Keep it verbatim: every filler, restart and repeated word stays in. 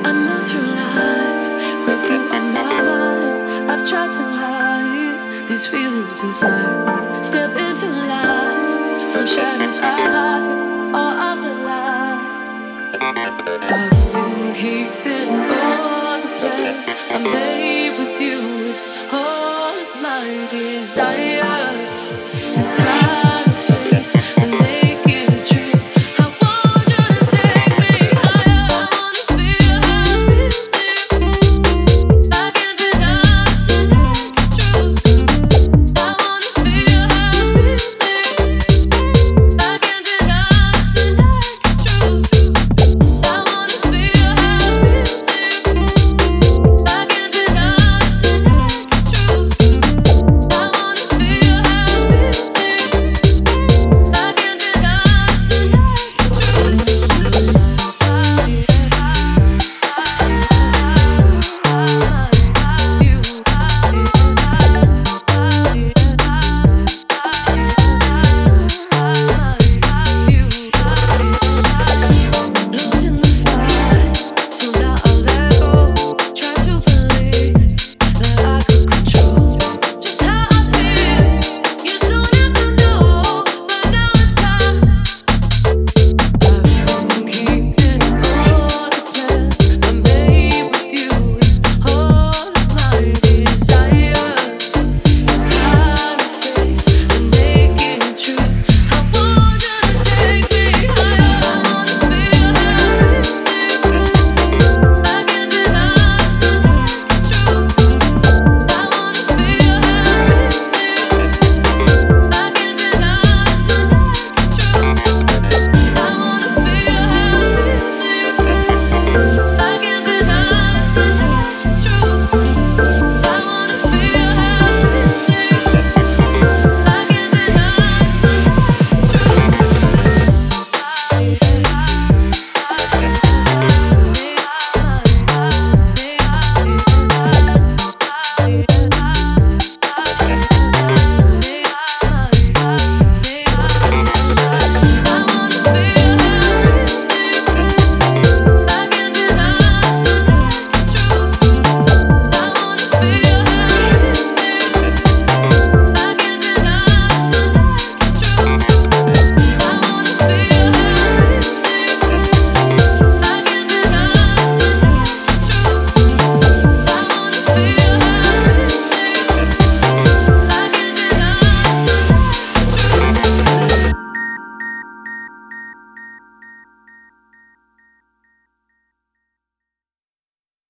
move through life with you on my mind. I've tried to hide these feelings inside. Step into light from shadows I hide, all of the lies I've been keeping all the plans I made with you with all my desire.